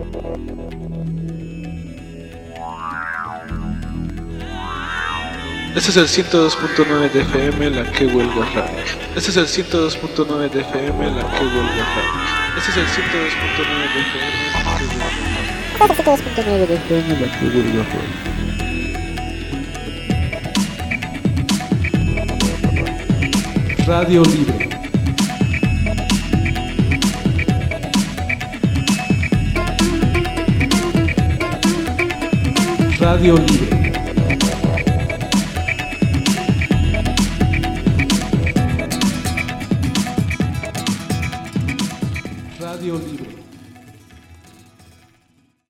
Este es el 102.9 de FM, la que huelga radio. Este es el 102.9 de FM, la que huelga radio. Este es el 102.9 de FM, la que huelga radio. Este es el 102.9 de FM, la que huelga radio. Radio Libre. Radio Libre. Radio Libre.